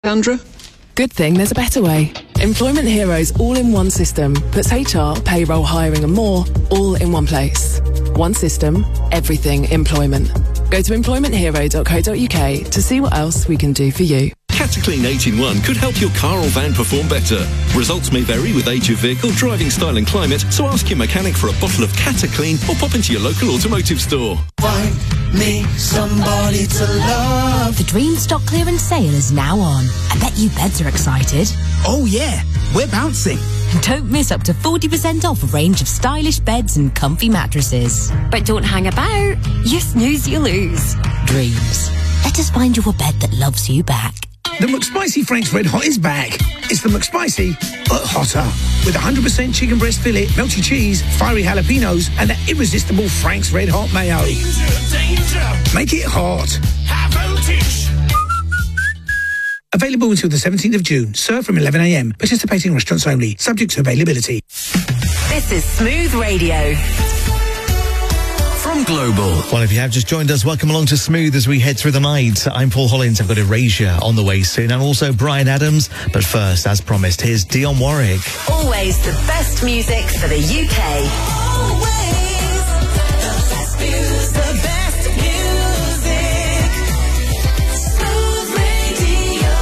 Sandra? Good thing there's a better way. Employment Hero's all-in-one system puts HR, payroll, hiring and more all in one place. One system, everything employment. Go to employmenthero.co.uk to see what else we can do for you. Cataclean 8-in-1 could help your car or van perform better. Results may vary with age of vehicle, driving style and climate, so ask your mechanic for a bottle of Cataclean or pop into your local automotive store. Find me somebody to love. The Dream Stock Clearance sale is now on. I bet you beds are excited. Oh yeah, we're bouncing. Don't miss up to 40% off a range of stylish beds and comfy mattresses. But don't hang about. You snooze, you lose. Dreams. Let us find you a bed that loves you back. The McSpicy Frank's Red Hot is back. It's the McSpicy, but hotter. With 100% chicken breast fillet, melty cheese, fiery jalapenos, and that irresistible Frank's Red Hot mayo. Danger. Make it hot. High voltage. Available until the 17th of June. Served from 11 a.m. Participating restaurants only. Subject to availability. This is Smooth Radio. From Global. Well, if you have just joined us, welcome along to Smooth as we head through the night. I'm Paul Hollins. I've got Erasure on the way soon, and also Bryan Adams. But first, as promised, here's Dionne Warwick. Always the best music for the UK. Always the best music. The best music. Smooth Radio.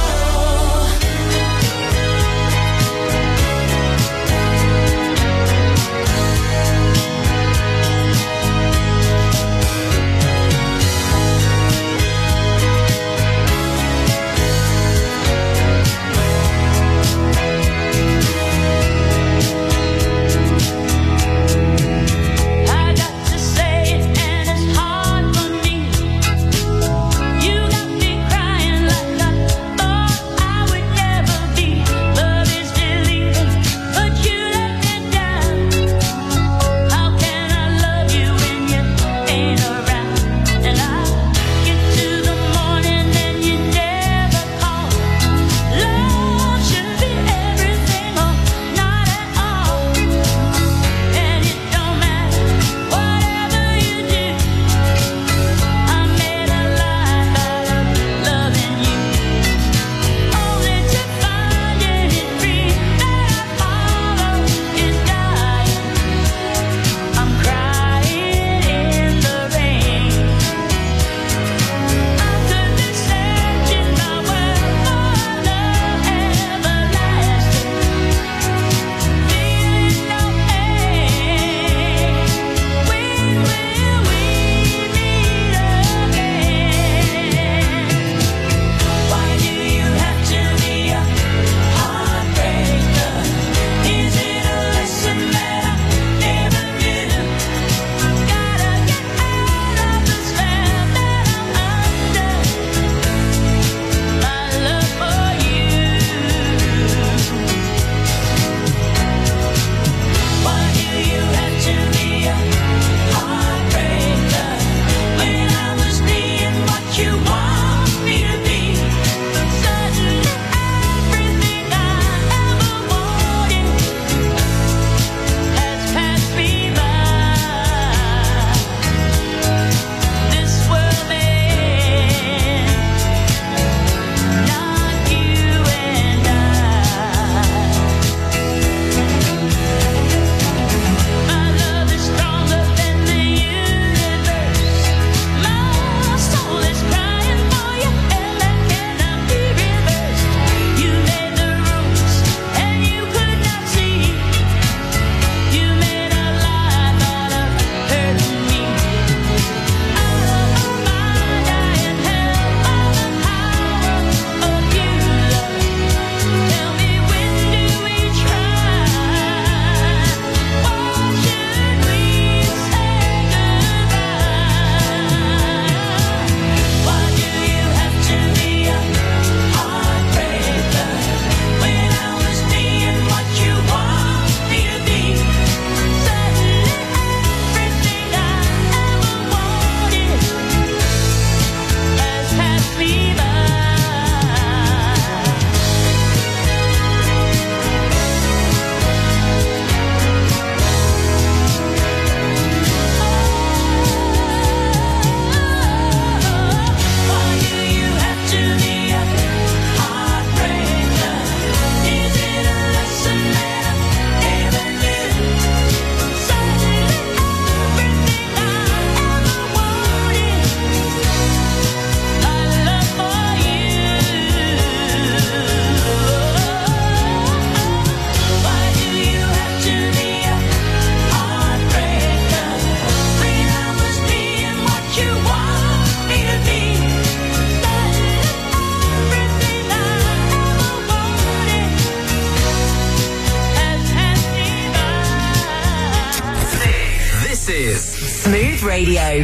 Smooth Radio.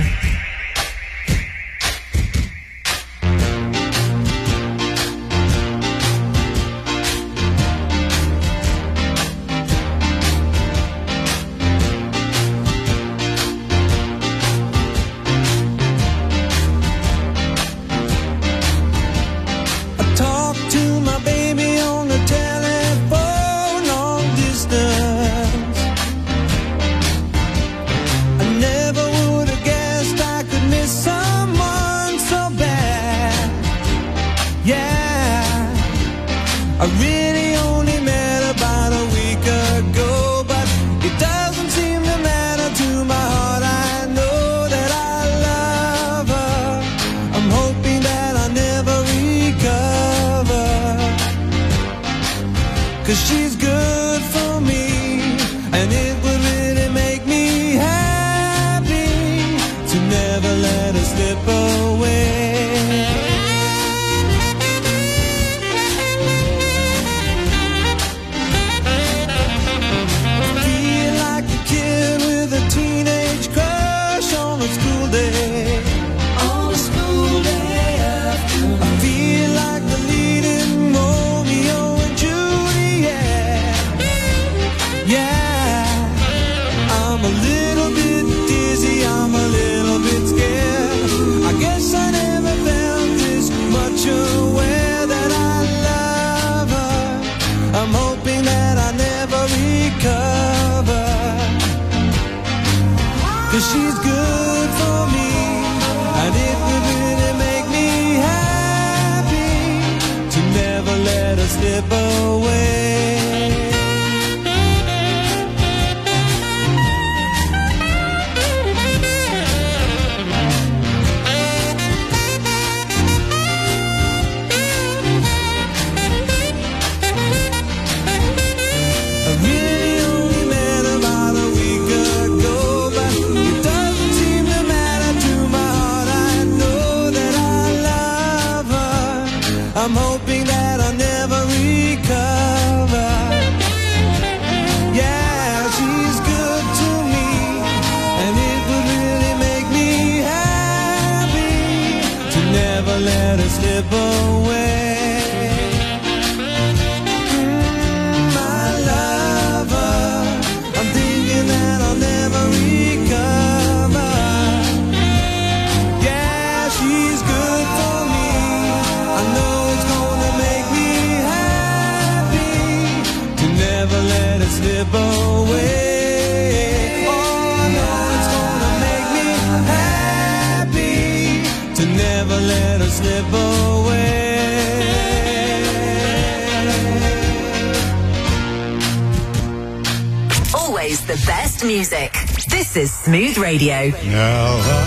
The best music. This is Smooth Radio. Now I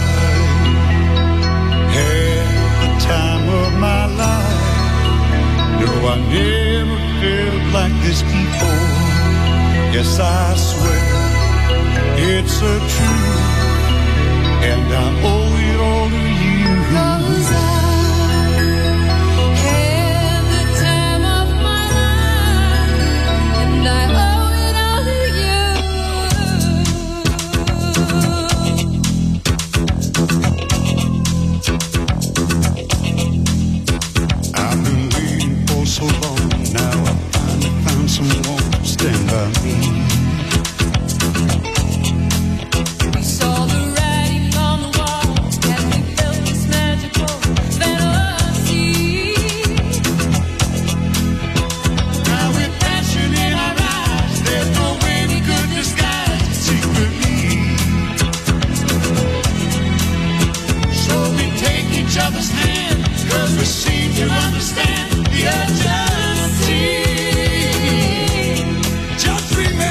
had the time of my life. No, I never felt like this before. Yes, I swear it's a truth, and I owe it all to you. 'Cause I had the time of my life, and I owe it all to you. I've been waiting for so long. Now I finally found someone to stand by me. We saw the writing on the wall, and we felt this magical fantasy. Now with passion in our eyes, there's no way we could disguise it secretly. So we take each other's hand, 'cause we seem to understand the urgency. Just remember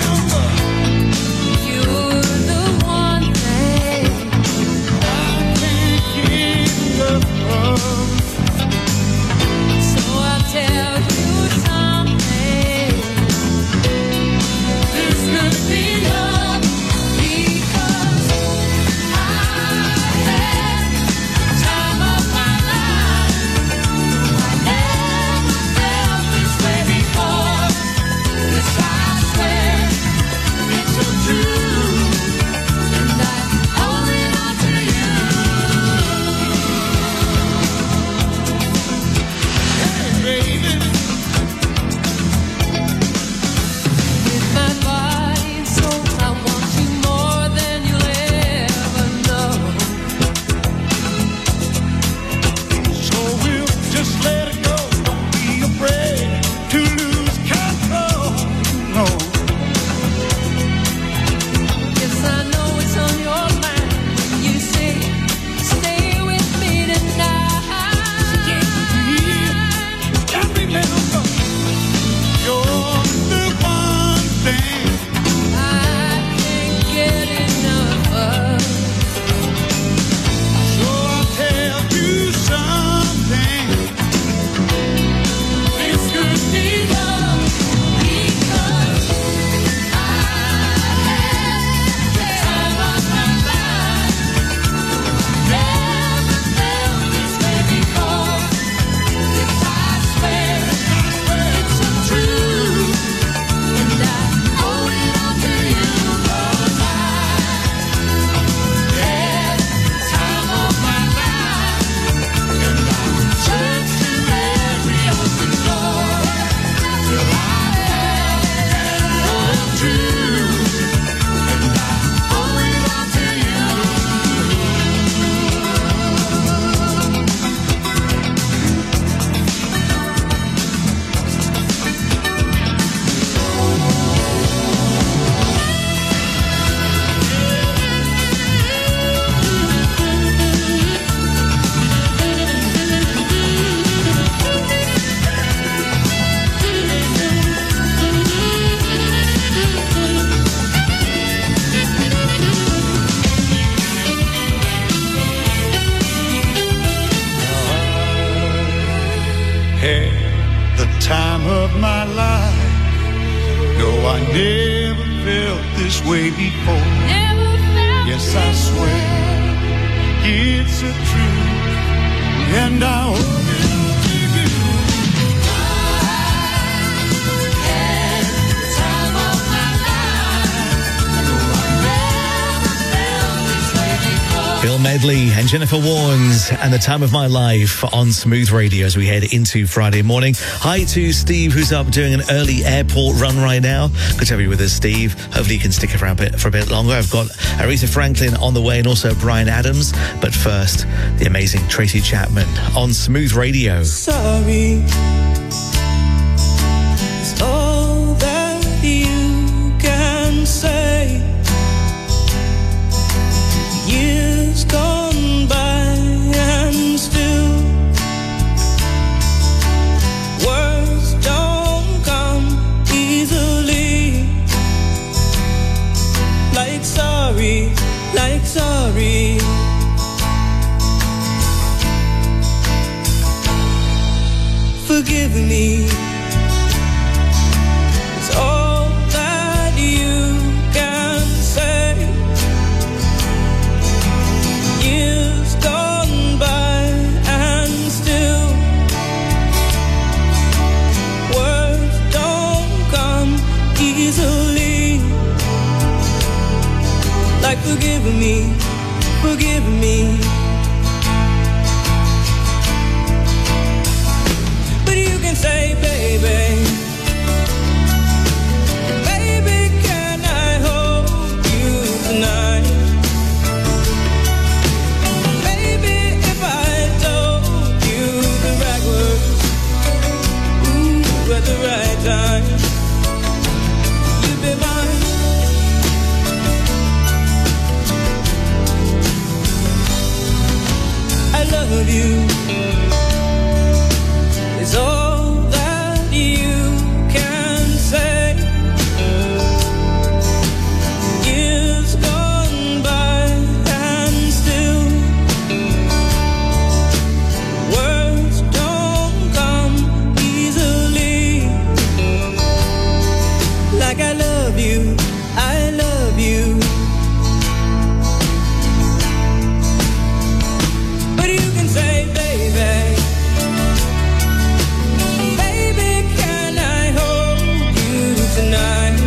time of my life. No, I never felt this way before. Yes, I swear it's a truth, and I hope it'll be you. The time of my life. No, I never felt this way before. Bill Medley and Jennifer Warnes and The Time of My Life on Smooth Radio as we head into Friday morning. Hi to Steve, who's up doing an early airport run right now. Good to have you with us, Steve. Hopefully you can stick around for a bit longer. I've got Aretha Franklin on the way and also Bryan Adams. But first, the amazing Tracy Chapman on Smooth Radio. Sorry, it's all that you can say. Years gone by and still words don't come easily. Like sorry, like sorry. Forgive me. It's all that you can say. Years gone by and still words don't come easily. Like forgive me, forgive me. But you can say, baby, baby, can I hold you tonight? Baby, if I told you the right words, ooh, at the right time, you'd be mine. I love you. It's all that you can say. Years gone by and still words don't come easily. Like I love you, I love you. But you can say, baby, baby, can I hold you tonight?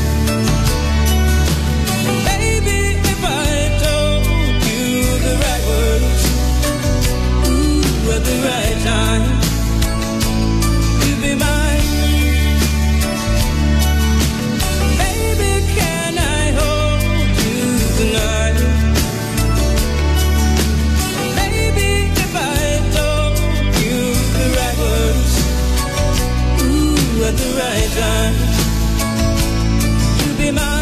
Baby, if I told you the right words, ooh, at the right time, you'd be mine. Baby, can I hold you tonight? Baby, if I told you the right words, ooh, at the right time, you'd be mine.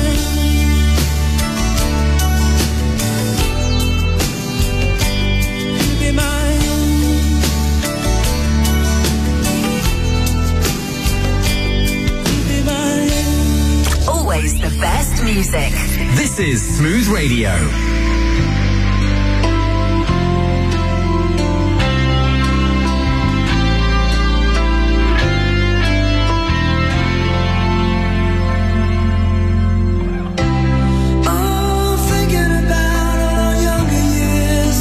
You'd be mine. You'd be mine. Always the best music. This is Smooth Radio. Oh, thinking about our younger years,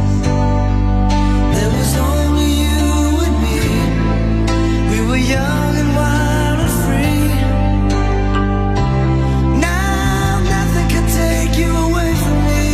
there was only you and me. We were young and wild and free. Now nothing can take you away from me.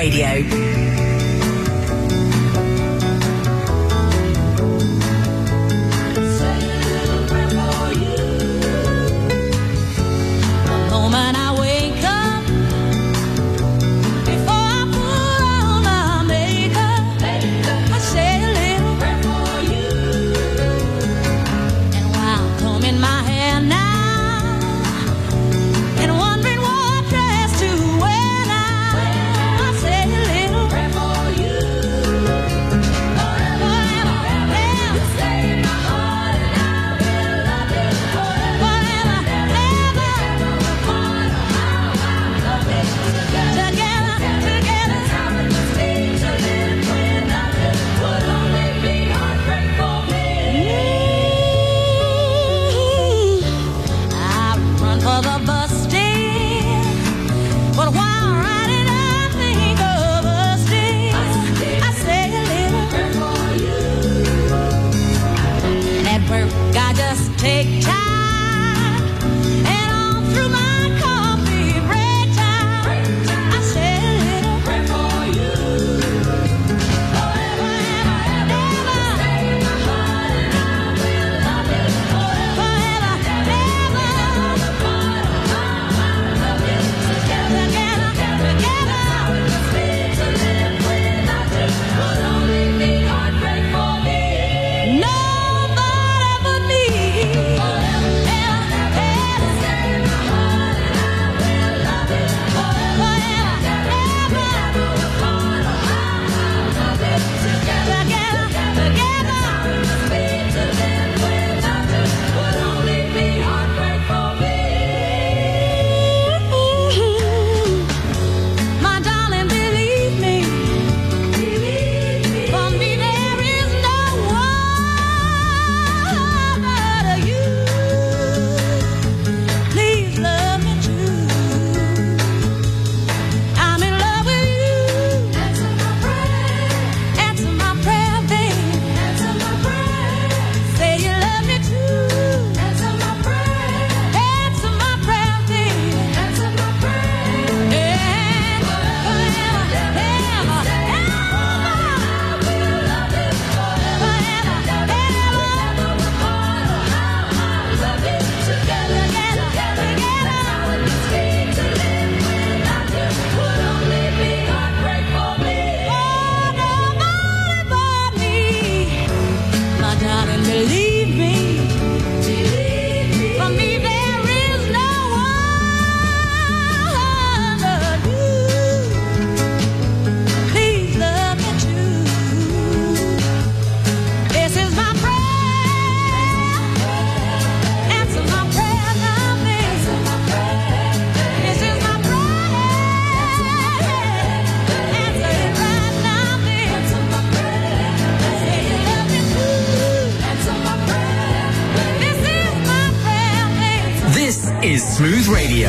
Radio. is Smooth Radio.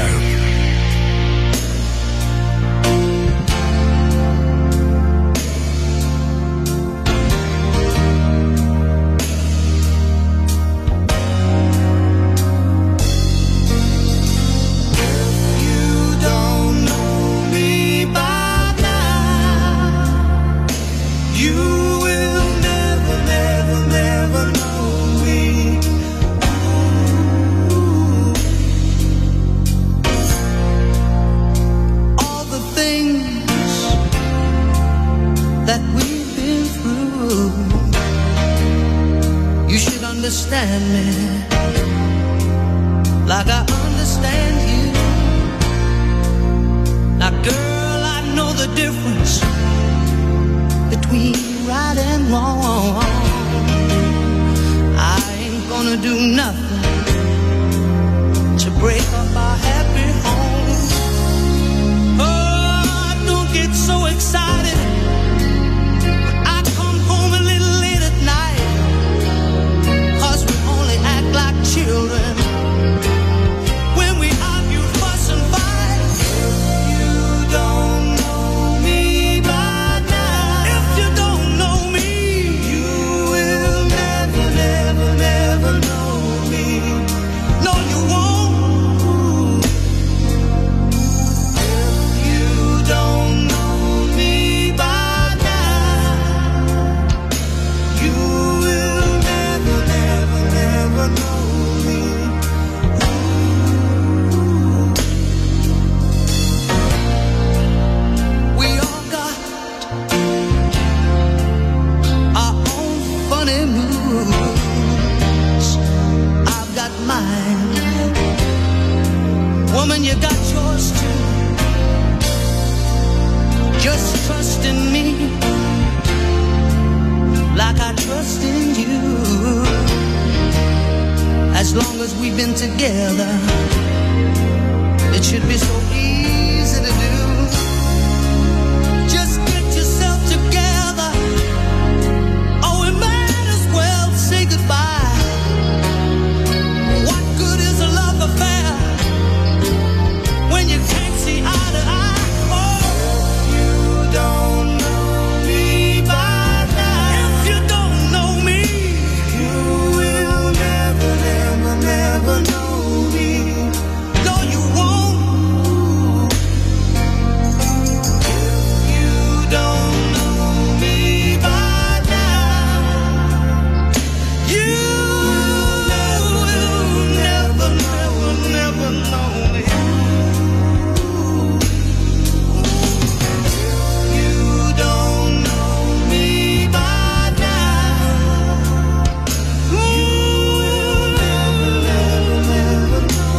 Me we've been together. It should be so easy to do. Just get yourself together. Oh, we might as well say goodbye. What good is a love affair when you can't see eye to eye? Oh, you don't know me by now. If you don't know me, you will never, never, never know me. No, you won't. If you don't know me by now, you will never, never, never know me. You don't know me by now. You will never, never, never know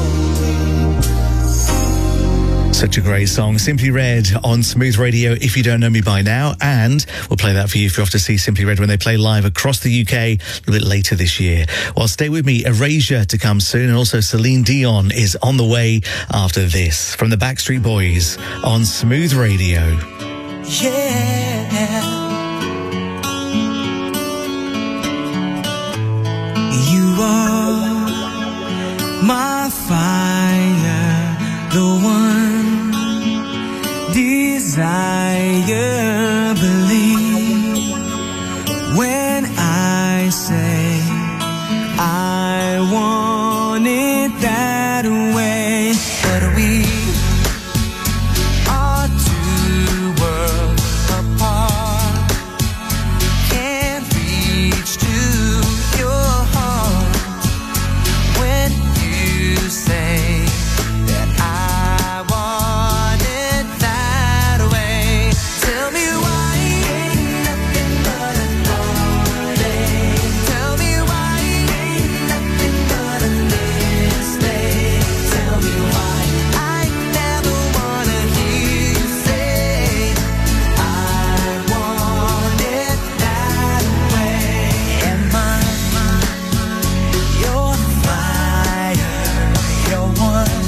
me. Such a great song. Simply Red on Smooth Radio, if you don't know me by now. And we'll play that for you if you're off to see Simply Red when they play live across the UK a little bit later this year. Well, stay with me. Erasure to come soon. And also Celine Dion is on the way after this. From the Backstreet Boys on Smooth Radio. Yeah. You are my fire, the one desire. Believe when I say I want it that way. But we are two worlds apart. Can't reach to your heart when you say that I want it that way. Tell me why ain't nothing but a heartache. Tell me why ain't nothing but a mistake. Tell me why I never wanna hear you say I want it that way. Am I your fire, your one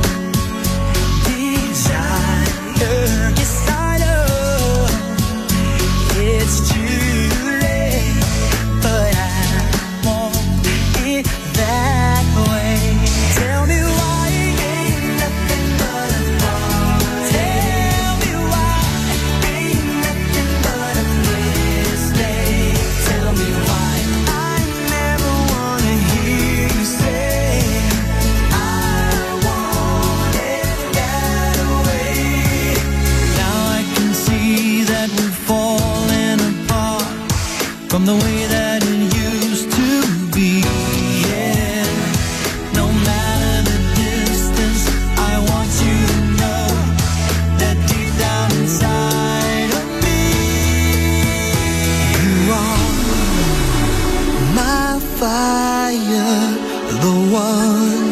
desire? Yes, I know it's too late, but I want it that way. Tell me why ain't nothing but a heartache. Tell me why ain't nothing but a mistake. Tell me why I never wanna hear you say I want it that way. Now I can see that we're falling apart from the way that it used to be. Yeah. No matter the distance, I want you to know that deep down inside of me, you are my fire, the one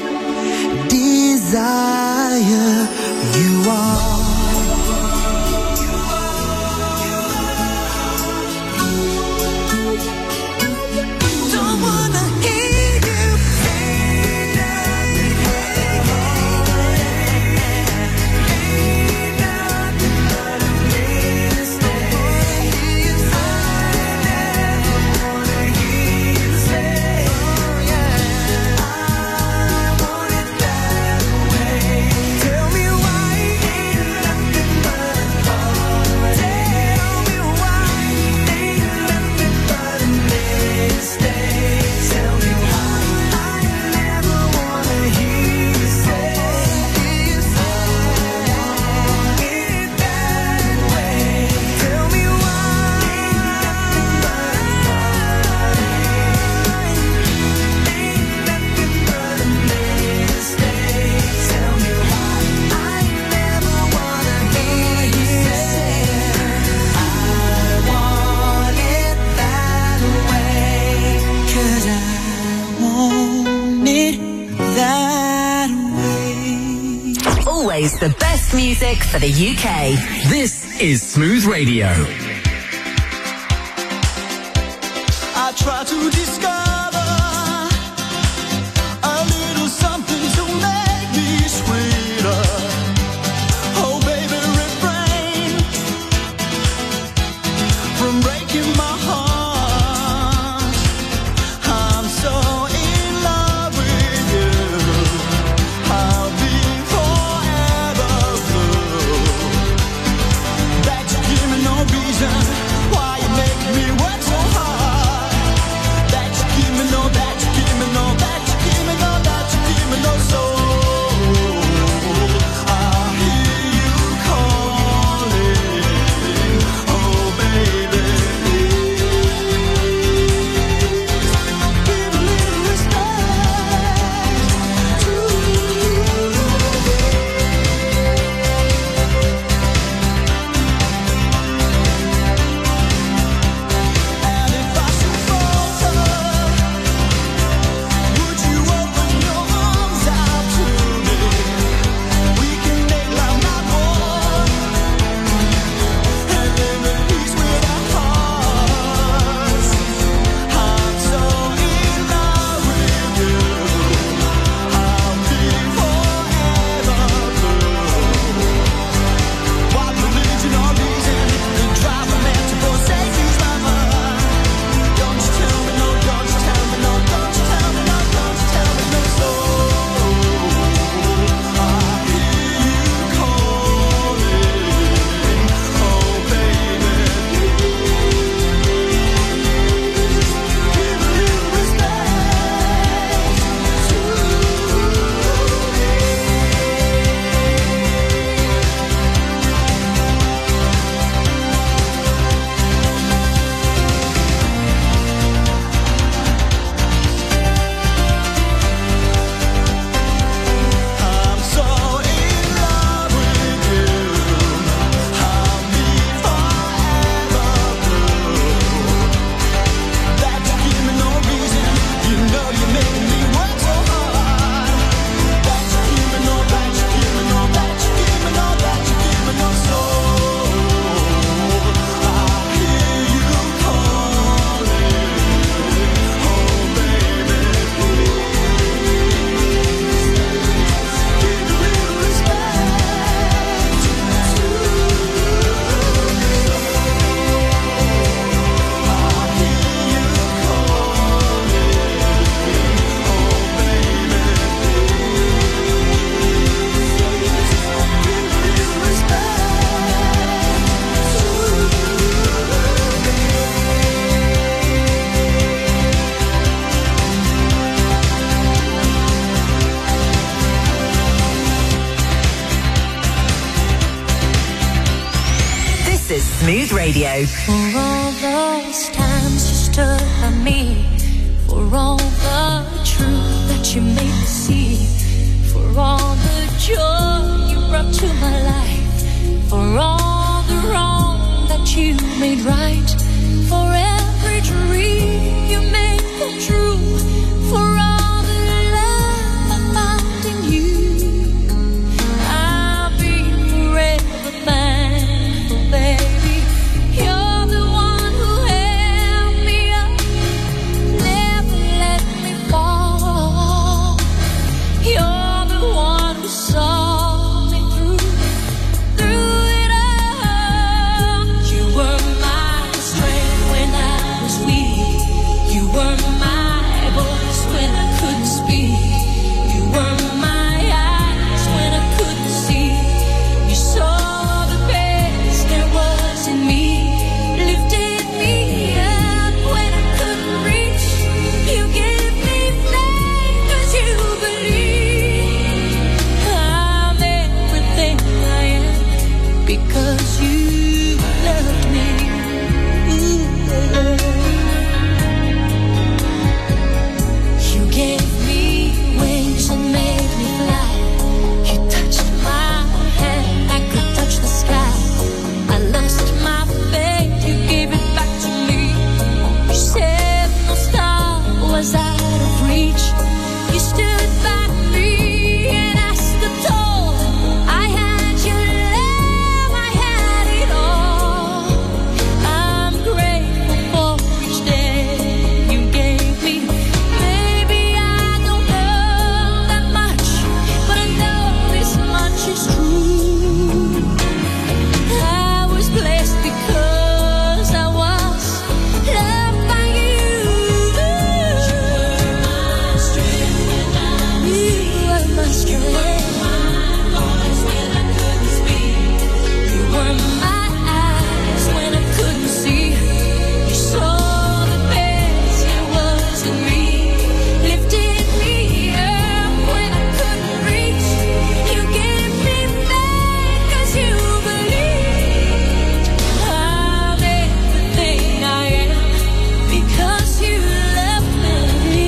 desire. You are. Don't wanna hear you say nothing. Ain't nothing but a mistake. I never wanna hear you say I want it that way. Tell me why ain't nothing but a heartache. Tell me why ain't nothing but a mistake. Tell me why I never wanna hear you say I want it that way. Tell me why ain't nothing but a heartache. Ain't nothing but a mistake. Tell me why I never wanna hear you say I want it that way. 'Cause I want it that way. Always the best music for the UK. This is Smooth Radio. I try to discover a Smooth Radio. For all those times you stood by me, for all the truth that you made me see, for all the joy you brought to my life, for all the wrong that you made right, for every dream you made come true, for all the love I found in you, I'll be forever thankful, baby. You're the one who held me up, never let me fall. You're the one who saw me through it all. You were my strength when I was weak. You were my voice when I couldn't speak. You were my eyes when I couldn't see. You saw the best there was in me, lifted me up when I couldn't reach. You gave me faith 'cause you believe I'm everything I am because you loved me. You gave me wings and made me fly. You touched my hand, I could touch the sky. I lost my faith, you gave it back to me. You said no star was out of reach. You stood by me and I stood tall. I had your love, I had it all. I'm grateful for each day you gave me. Maybe I don't know that much, but I know this much is true. I was blessed because I was loved by you. You were my strength when I was weak. You were my strength. You were my voice when I couldn't speak. You were my eyes when I couldn't see. You saw the best there was in me, lifted me up when I couldn't reach. You gave me faith 'cause you believed I'm everything I am because you loved me.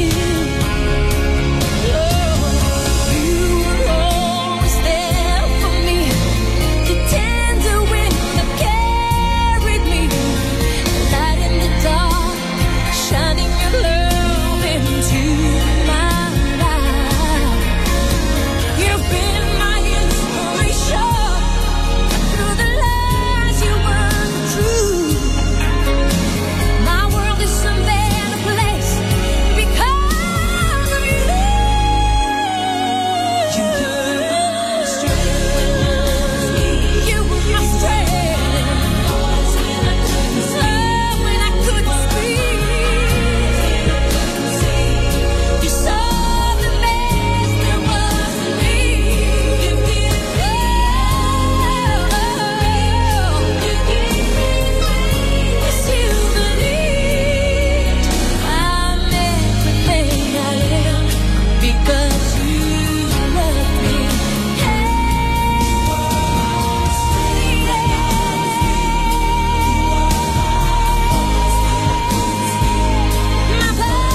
You were always there for me, the tender wind that carried me, the light in the dark, shining your love into my life. You've been my inspiration through the lies you weren't true. My world is a better place because of you. You were my strength when I was weak. You were my strength when I couldn't speak. You saw the best there was in me. You gave me yes, you believed I'm everything I am because you loved me. My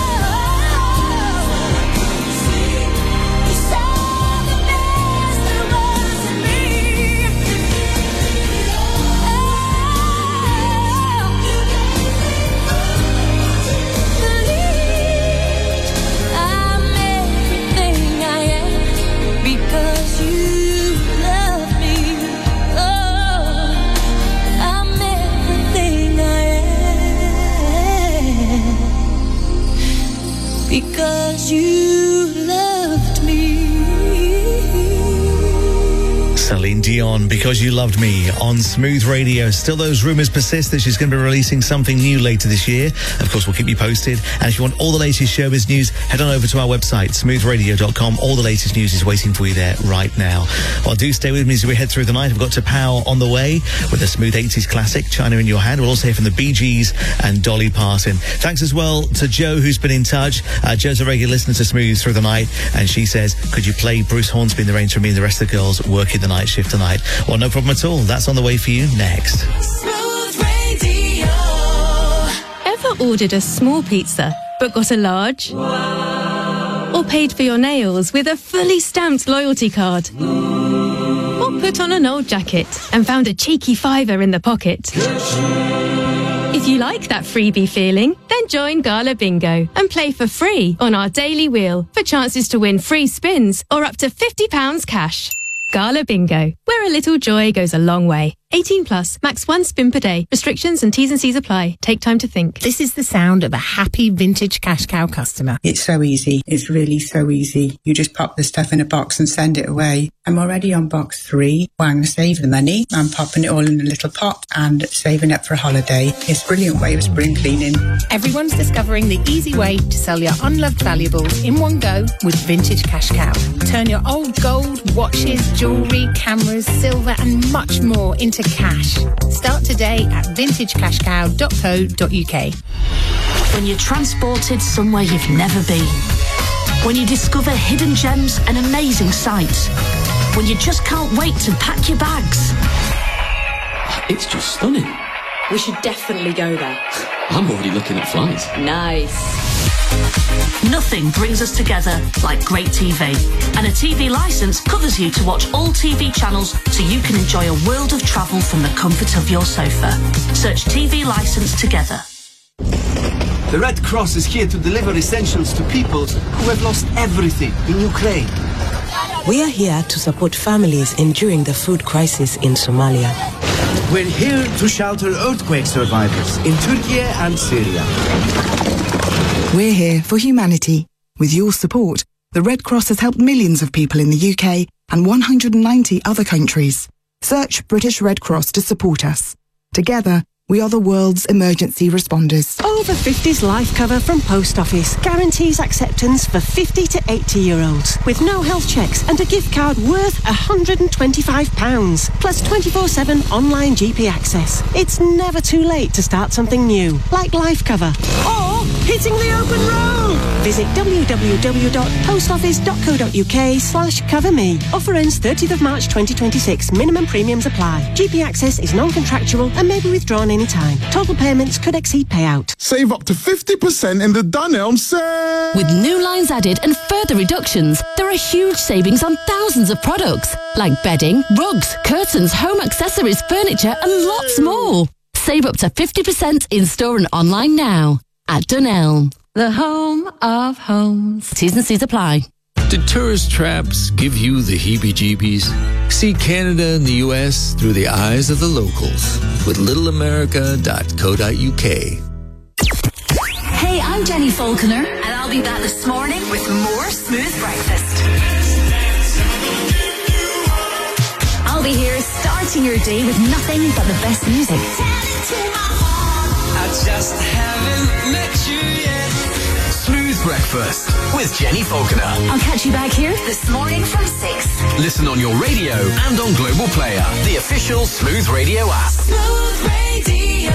love, you saw the best there was in me. Believed I'm everything I am because you love me. Oh, I'm everything I am because you loved me. Celine Dion, Because You Loved Me, on Smooth Radio. Still, those rumours persist that she's going to be releasing something new later this year. Of course, we'll keep you posted. And if you want all the latest showbiz news, head on over to our website, smoothradio.com. All the latest news is waiting for you there right now. Well, do stay with me as we head through the night. I've got To Power on the way with a smooth 80s classic, China in Your Hand. We'll also hear from the Bee Gees and Dolly Parton. Thanks as well to Jo, who's been in touch. Jo's a regular listener to Smooth through the night, and she says, could you play Bruce Hornsby in the Rain for me and the rest of the girls working the night shift tonight? Well, no problem at all. That's on the way for you next. Smooth ordered a small pizza but got a large? Or paid for your nails with a fully stamped loyalty card? Or put on an old jacket and found a cheeky £5 in the pocket? If you like that freebie feeling, then join Gala Bingo and play for free on our daily wheel for chances to win free spins or up to £50 cash. Gala Bingo, where a little joy goes a long way. 18 plus, max 1 spin per day. Restrictions and T's and C's apply. Take time to think. This is the sound of a happy vintage cash cow customer. It's so easy. It's really so easy. You just pop the stuff in a box and send it away. I'm already on box 3. Well, I'm going to save the money. I'm popping it all in a little pot and saving up for a holiday. It's a brilliant way of spring cleaning. Everyone's discovering the easy way to sell your unloved valuables in one go with Vintage Cash Cow. Turn your old gold, watches, jewellery, cameras, silver and much more into cash. Start today at vintagecashcow.co.uk. When you're transported somewhere you've never been. When you discover hidden gems and amazing sights. When you just can't wait to pack your bags. It's just stunning. We should definitely go there. I'm already looking at flights. Nice. Nothing brings us together like great TV. And a TV licence covers you to watch all TV channels so you can enjoy a world of travel from the comfort of your sofa. Search TV licence together. The Red Cross is here to deliver essentials to people who have lost everything in Ukraine. We are here to support families enduring the food crisis in Somalia. We're here to shelter earthquake survivors in Turkey and Syria. We're here for humanity. With your support, the Red Cross has helped millions of people in the UK and 190 other countries. Search British Red Cross to support us. Together, we are the world's emergency responders. Over 50s life cover from Post Office guarantees acceptance for 50 to 80-year-olds with no health checks and a gift card worth £125 plus 24/7 online GP access. It's never too late to start something new, like life cover or hitting the open road. Visit www.postoffice.co.uk/coverme. Offer ends 30th of March 2026. Minimum premiums apply. GP access is non-contractual and may be withdrawn anytime. Total payments could exceed payout. Save up to 50% in the Dunelm sale. With new lines added and further reductions, there are huge savings on thousands of products, like bedding, rugs, curtains, home accessories, furniture, and lots more. Save up to 50% in store and online now at Dunelm, the home of homes. T's and C's apply. Did tourist traps give you the heebie-jeebies? See Canada and the US through the eyes of the locals with littleamerica.co.uk. Hey, I'm Jenny Falconer, and I'll be back this morning with more Smooth Breakfast. I'll be here starting your day with nothing but the best music. I just haven't met you yet. Smooth Breakfast with Jenny Falconer. I'll catch you back here this morning from 6. Listen on your radio and on Global Player, the official Smooth Radio app. Smooth Radio.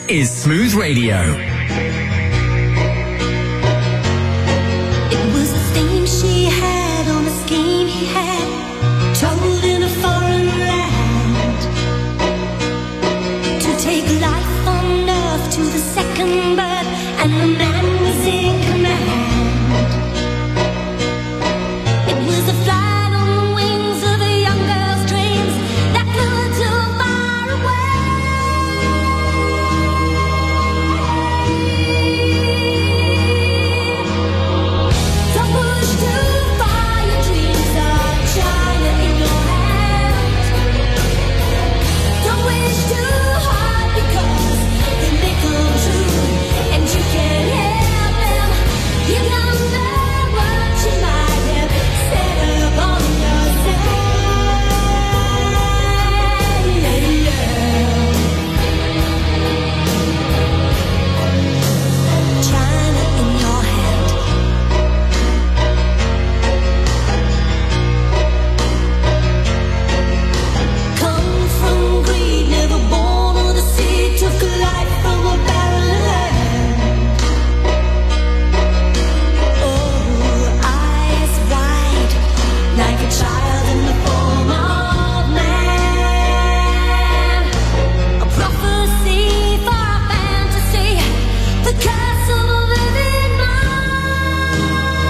is Smooth Radio. It was a theme she had on a scheme he had, told in a foreign land, to take life on earth to the second birth, and the man was in command. It was a flight on the wings of a young girl's dreams that flew too far away. Don't push too far, your dreams are China in your hands. Don't wish too hard because they may come true, and you can't help them. You don't know what you might have set upon yourself. China in your hand. Come from greed, never born of the sea, took a life from a barren land. Oh, eyes wide, like a child in the form of man. A prophecy for a fantasy, the curse of a living mind.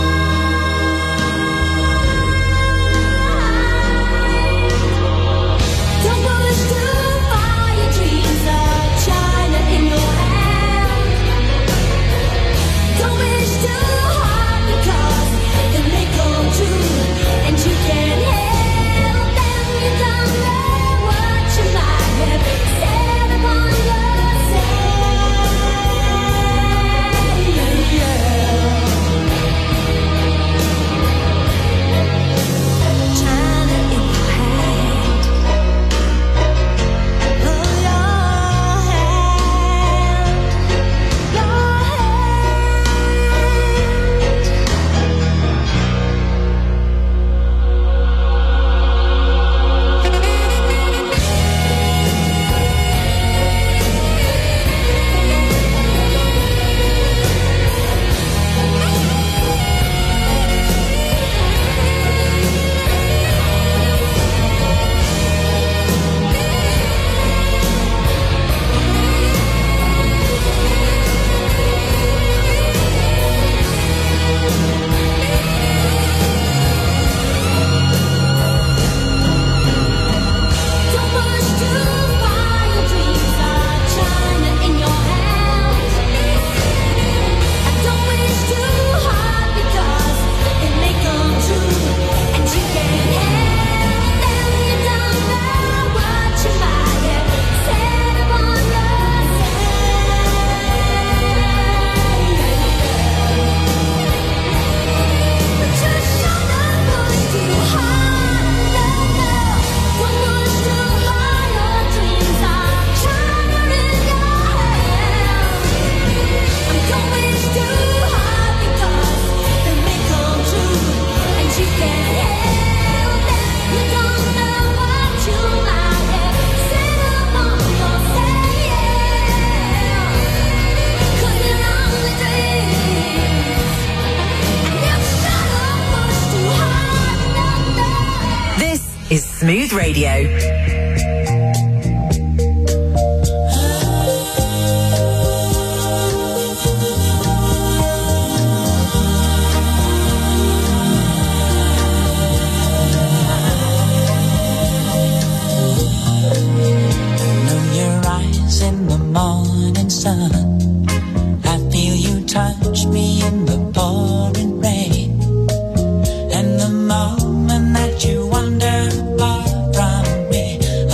Don't push too far, your dreams are China in your hand. Don't wish too hard because they may come true, and you can't help them. You don't know what you might have set upon yourself. China in your hand. Oh, your hand. Your Don't push too far, your dreams are China in your hand. Don't wish too hard because it may come true, and you can't help them. You don't know what you might have set upon yourself. But just shut up, push too hard. No, no, don't push too hard. Your dreams are China in your hand. Don't wish too hard because they may come true, and you can't help them. You don't know what you might have set upon yourself. 'Cause they're only dreams, and you shut up, push too hard. No, no. This is Smooth Radio. Know your eyes in the morning sun. I feel you touch me in the pouring rain. And the moment that you wander far from me,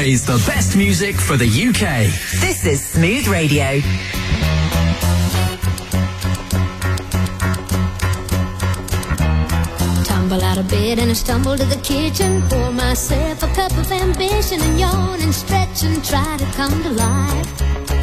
plays the best music for the UK. This is Smooth Radio. Tumble out of bed and I stumble to the kitchen. Pour myself a cup of ambition and yawn and stretch and try to come to life.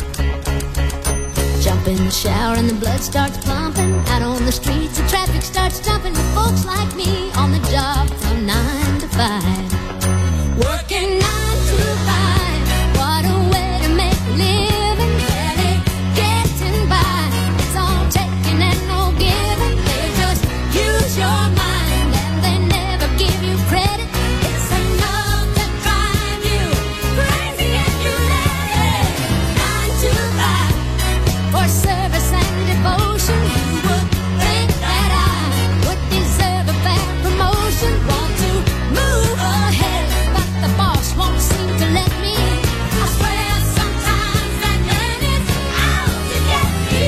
Jump in the shower and the blood starts pumping. Out on the streets the traffic starts jumping with folks like me on the job from 9 to 5. Working 9 to 5. What a way to make a living. Barely getting by. It's all taking and no giving. They just use your mind and they never give you credit. It's enough to drive you crazy and you let it. 9 to 5 for service and devotion. You would think that I would deserve a fair promotion. Want to move ahead, but the boss won't seem to let me. I swear sometimes that man is out to get me.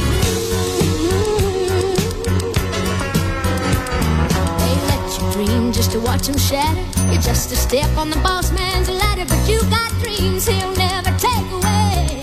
They let you dream just to watch him shatter. You're just a step on the boss man's ladder, but you got dreams he'll never take away.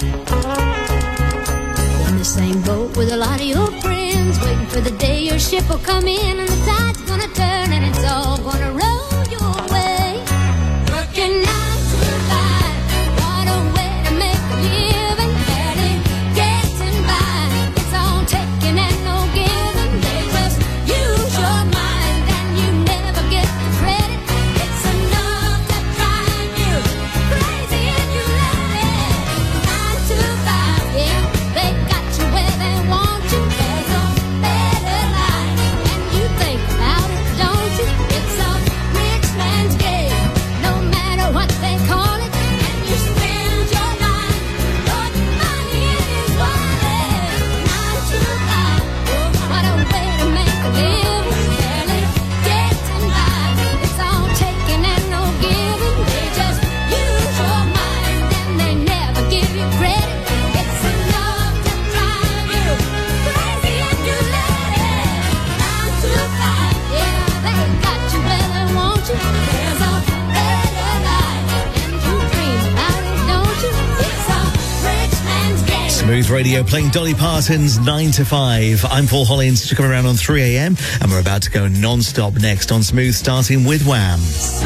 In the same boat with a lot of your friends, waiting for the day your ship will come in and the tide's gonna turn and it's all gonna roll your way. Working 9 to 5, what a way to make a living. Barely getting by, it's all taking and no giving. They just use your mind and you never get the credit. It's enough to drive you crazy and you let it. 9 to 5, yeah, they got you where they want you. There's a better life and you think about it, don't you? It's a rich man's game, no matter what they call it. And you spend your life putting money in his wallet. 9 to 5, oh, what a way to make a living. Barely getting by, it's all taking and no giving. They just use your mind and they never give you credit. It's enough to drive you crazy and you let it. 9 to 5, yeah, they got you where they want you. There's a better life and you dream about it, don't you? It's a rich man's game. Smooth Radio playing Dolly Parton's 9 to 5. I'm Paul Hollins to come around on 3 a.m. and we're about to go non-stop next on Smooth, starting with Wham.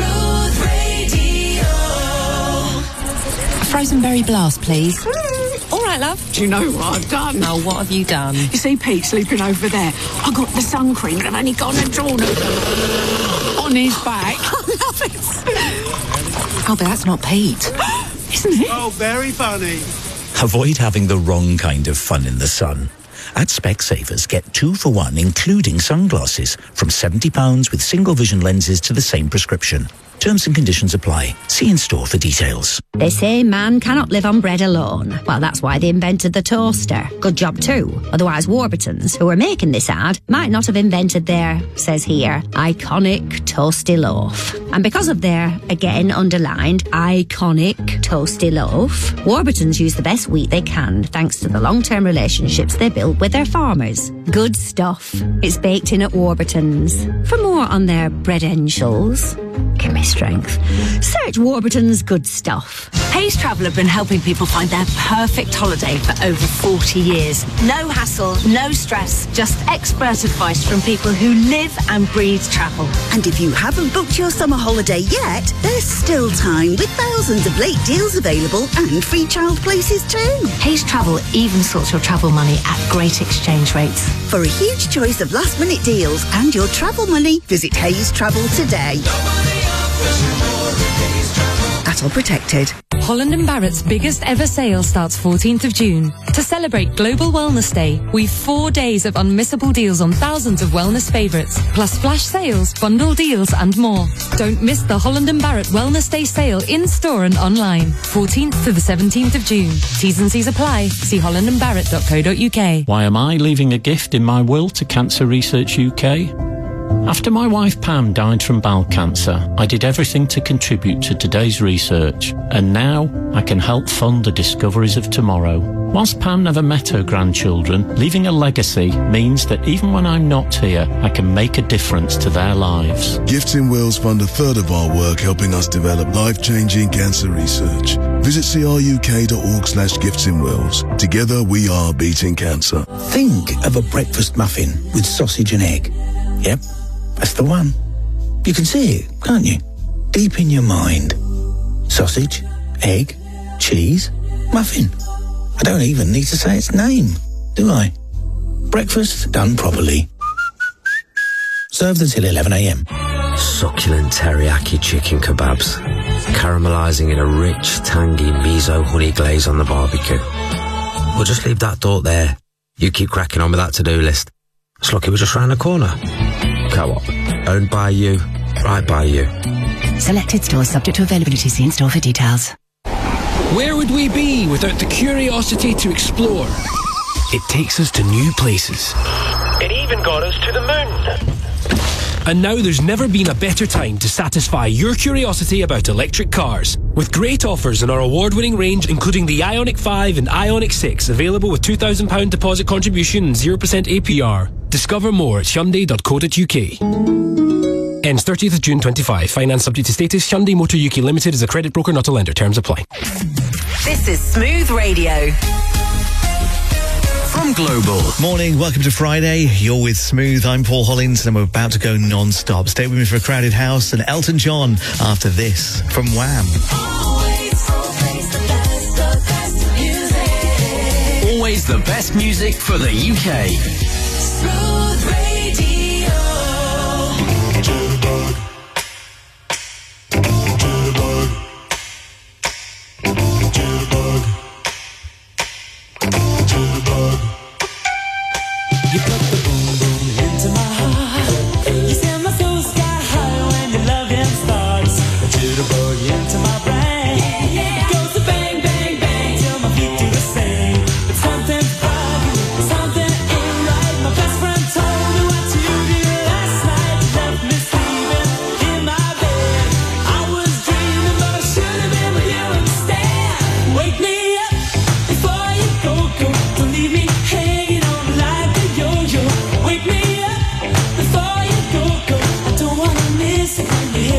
Frozen berry blast, please. All right, love. Do you know what I've done? Oh, what have you done? You see Pete sleeping over there. I got the sun cream and I've only gone and drawn it on his back. I love it. Oh, but that's not Pete. Isn't it? Oh, very funny. Avoid having the wrong kind of fun in the sun. At Specsavers, get 2 for 1, including sunglasses, from £70 with single vision lenses to the same prescription. Terms and conditions apply. See in store for details. They say man cannot live on bread alone. Well, that's why they invented the toaster. Good job too. Otherwise, Warburtons, who are making this ad, might not have invented their, says here, iconic toasty loaf. And because of their, again underlined, iconic toasty loaf, Warburtons use the best wheat they can thanks to the long-term relationships they built with their farmers. Good stuff. It's baked in at Warburtons. For more on their breadentials, give me strength. Search Warburton's Good Stuff. Hayes Travel have been helping people find their perfect holiday for over 40 years. No hassle, no stress, just expert advice from people who live and breathe travel. And if you haven't booked your summer holiday yet, there's still time with thousands of late deals available and free child places too. Hayes Travel even sorts your travel money at great exchange rates. For a huge choice of last-minute deals and your travel money, visit Hayes Travel today. At all protected. Holland & Barrett's biggest ever sale starts 14th of June. To celebrate Global Wellness Day, we've 4 days of unmissable deals on thousands of wellness favourites, plus flash sales, bundle deals and more. Don't miss the Holland & Barrett Wellness Day sale in-store and online. 14th to the 17th of June. T's and C's apply. See hollandandbarrett.co.uk. Why am I leaving a gift in my will to Cancer Research UK? After my wife Pam died from bowel cancer, I did everything to contribute to today's research, and now I can help fund the discoveries of tomorrow. Whilst Pam never met her grandchildren, leaving a legacy means that even when I'm not here, I can make a difference to their lives. Gifts in Wills fund a third of our work helping us develop life-changing cancer research. Visit cruk.org/giftsinwills. Together we are beating cancer. Think of a breakfast muffin with sausage and egg. Yep, that's the one. You can see it, can't you? Deep in your mind. Sausage, egg, cheese, muffin. I don't even need to say its name, do I? Breakfast done properly. Served until 11 a.m. Succulent teriyaki chicken kebabs, caramelising in a rich, tangy miso honey glaze on the barbecue. We'll just leave that thought there. You keep cracking on with that to-do list. It's lucky we're just round the corner. Co-op, owned by you, right by you. Selected stores subject to availability. See in-store for details. Where would we be without the curiosity to explore? It takes us to new places. It even got us to the moon. And now there's never been a better time to satisfy your curiosity about electric cars. With great offers in our award-winning range, including the Ioniq 5 and Ioniq 6, available with £2,000 deposit contribution and 0% APR. Discover more at Hyundai.co.uk. Ends 30th of June 25. Finance subject to status. Hyundai Motor UK Limited is a credit broker, not a lender. Terms apply. This is Smooth Radio. From Global. Morning, welcome to Friday. You're with Smooth. I'm Paul Hollins and we're about to go non-stop. Stay with me for a Crowded House and Elton John after this from Wham. Always the best music for the UK. Smooth Radio. You put the boom boom into my heart. You send my soul sky high when your loving starts. A jitterbug into my brain. It goes to bang bang bang till my feet do the same. But something's bugging, something ain't right. My best friend told me what you did last night. You left me sleeping in my bed. I was dreaming, but I should have been with you instead. Wake me up before you go. Don't leave me